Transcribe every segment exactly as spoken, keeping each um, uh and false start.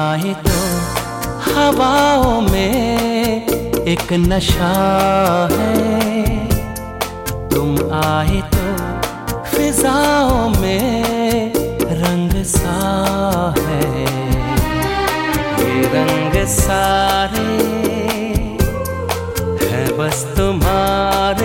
आए तो हवाओं में एक नशा है, तुम आए तो फिजाओं में रंग सा है। ये रंग सारे हैं बस तुम्हारे।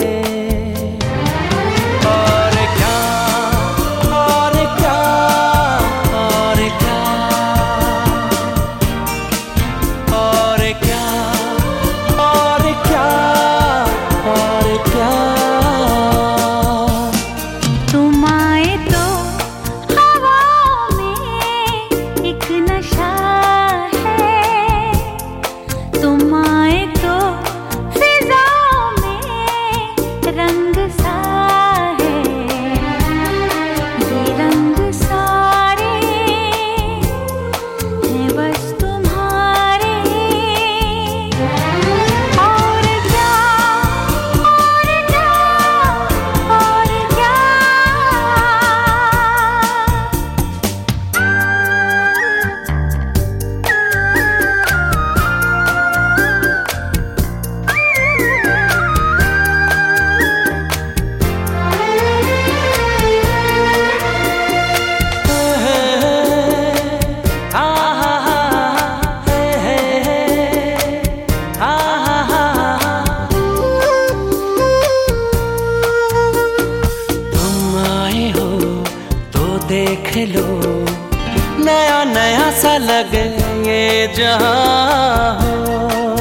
देख लो नया नया सा लगे ये जहां हो।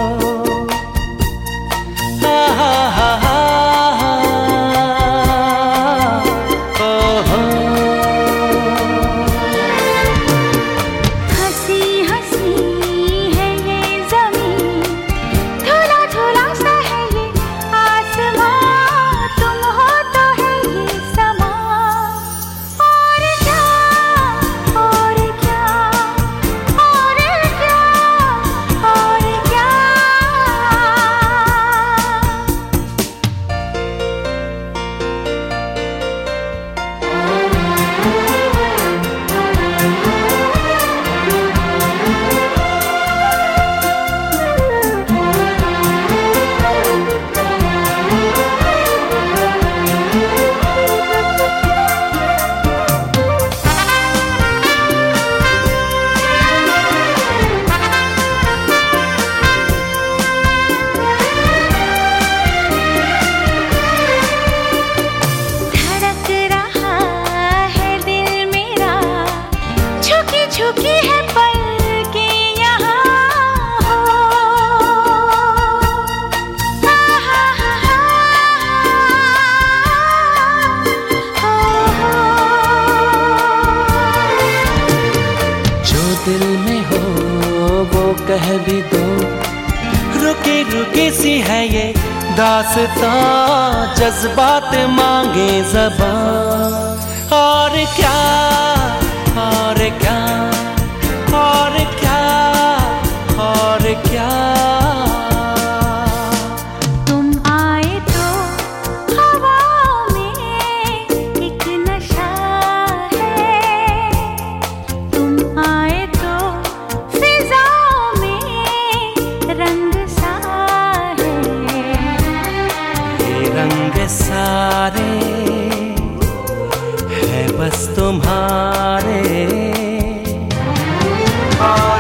हा हा हा हा हंसी हंसी है ये ज़मीं, धुला धुला सा है ये आसमां, तुम हो तो है ये समा। झुकी है पलके यहाँ हो। हा हा हा हा हो हो। जो दिल में हो वो कह भी दो, रुकी रुकी सी है ये दास्तां, जज्बात मांगे ज़बान। और क्या और क्या और क्या और क्या। तुम आए तो हवाओं में एक नशा है, तुम आए तो फिजाओं में रंग सा है। ये रंग सारे है बस तुम्हारे।